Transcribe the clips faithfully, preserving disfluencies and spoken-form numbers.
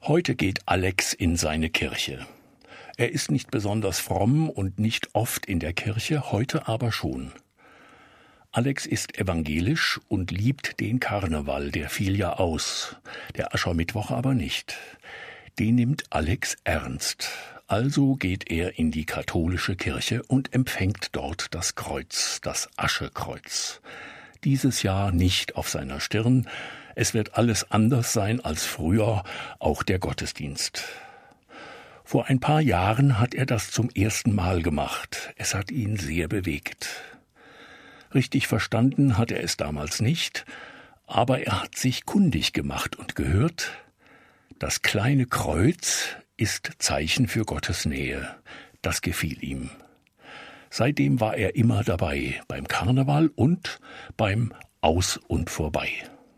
Heute geht Alex in seine Kirche. Er ist nicht besonders fromm und nicht oft in der Kirche, heute aber schon. Alex ist evangelisch und liebt den Karneval, der fiel ja aus, der Aschermittwoch aber nicht. Den nimmt Alex ernst. Also geht er in die katholische Kirche und empfängt dort das Kreuz, das Aschekreuz. Dieses Jahr nicht auf seiner Stirn. Es wird alles anders sein als früher, auch der Gottesdienst. Vor ein paar Jahren hat er das zum ersten Mal gemacht. Es hat ihn sehr bewegt. Richtig verstanden hat er es damals nicht, aber er hat sich kundig gemacht und gehört, das kleine Kreuz ist Zeichen für Gottes Nähe. Das gefiel ihm. Seitdem war er immer dabei, beim Karneval und beim Aus und Vorbei.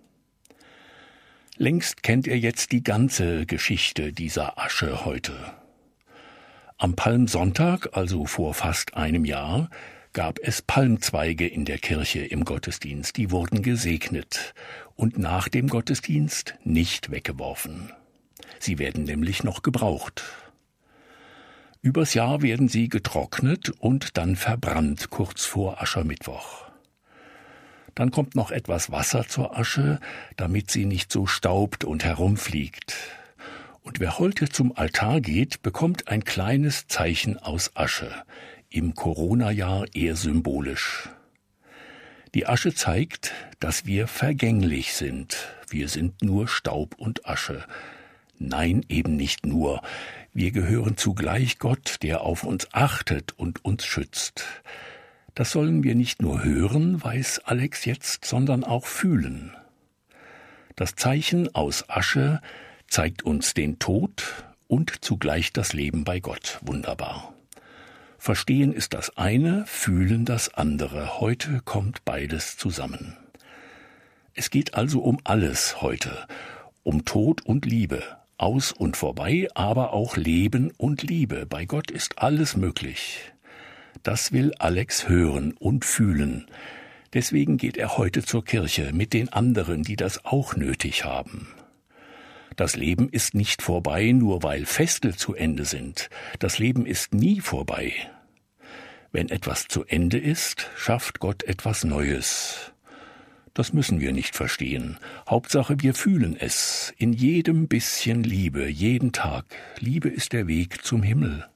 Längst kennt er jetzt die ganze Geschichte dieser Asche heute. Am Palmsonntag, also vor fast einem Jahr, gab es Palmzweige in der Kirche im Gottesdienst. Die wurden gesegnet und nach dem Gottesdienst nicht weggeworfen. Sie werden nämlich noch gebraucht. Übers Jahr werden sie getrocknet und dann verbrannt, kurz vor Aschermittwoch. Dann kommt noch etwas Wasser zur Asche, damit sie nicht so staubt und herumfliegt. Und wer heute zum Altar geht, bekommt ein kleines Zeichen aus Asche, im Corona-Jahr eher symbolisch. Die Asche zeigt, dass wir vergänglich sind. Wir sind nur Staub und Asche. Nein, eben nicht nur. Wir gehören zugleich Gott, der auf uns achtet und uns schützt. Das sollen wir nicht nur hören, weiß Alex jetzt, sondern auch fühlen. Das Zeichen aus Asche zeigt uns den Tod und zugleich das Leben bei Gott. Wunderbar. Verstehen ist das eine, fühlen das andere. Heute kommt beides zusammen. Es geht also um alles heute, um Tod und Liebe, aus und vorbei, aber auch Leben und Liebe. Bei Gott ist alles möglich. Das will Alex hören und fühlen. Deswegen geht er heute zur Kirche mit den anderen, die das auch nötig haben. Das Leben ist nicht vorbei, nur weil Feste zu Ende sind. Das Leben ist nie vorbei. Wenn etwas zu Ende ist, schafft Gott etwas Neues. Das müssen wir nicht verstehen. Hauptsache, wir fühlen es. In jedem bisschen Liebe, jeden Tag. Liebe ist der Weg zum Himmel.